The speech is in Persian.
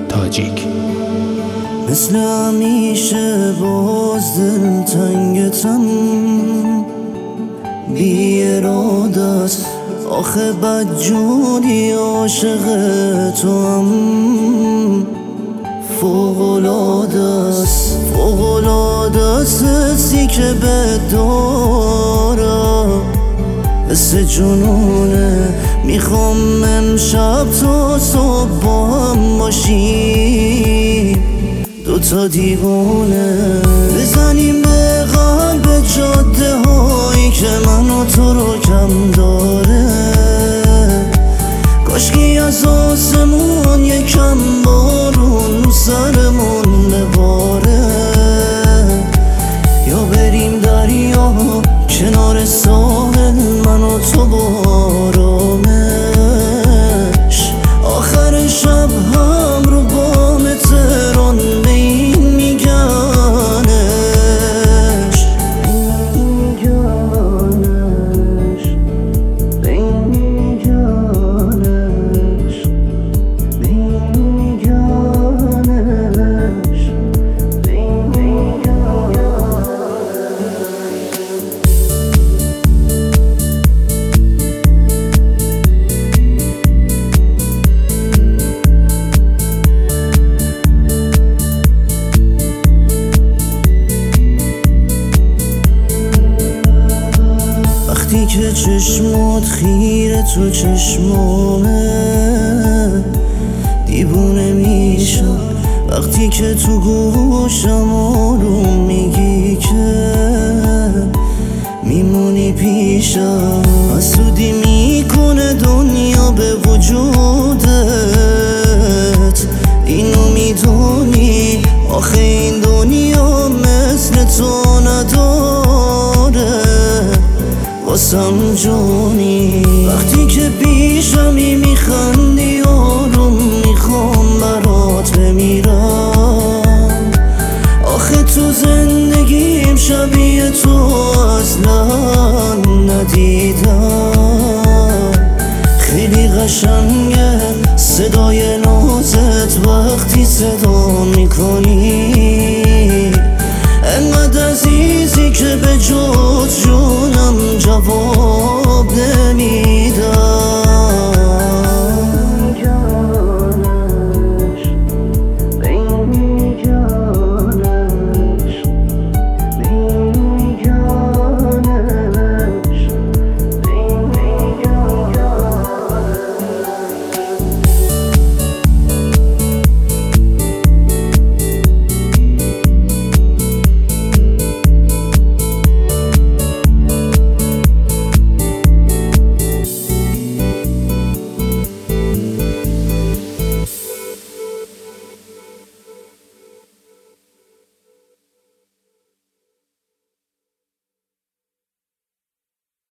تاجیک. مثل همیشه باز دل تنگتم، بی اراده است آخه بدجوری عاشق تو هم. فوق‌العاده است حسی که به دارم، حس جنونه. میخوام امشب تا صبح با هم باشیم، دوتا دیوونه. بزنیم به قلب جاده هایی که من و تو رو کم داره. کاشکی از آسمون یکم بارون رو سرمون بباره، یا بریم دریا کنار ساحل من و تو با آرامش. آخر شب هم رو بام تهران به این میگنش، وقتی که چشمات خیره تو چشمامه دیوونه میشم. وقتی که تو گوشم آروم میگی که میمونی پیشم. حسودی میکنه دنیا به وجودت، اینو میدونی آخه این دنیا مثل تو نداره واسم جونی. وقتی که پیشمی میخندی آروم میخوام برات بمیرم. آخه تو زندگیم شبیه تو اصلا ندیدم. خیلی قشنگه صدای نازت وقتی صدا میکنی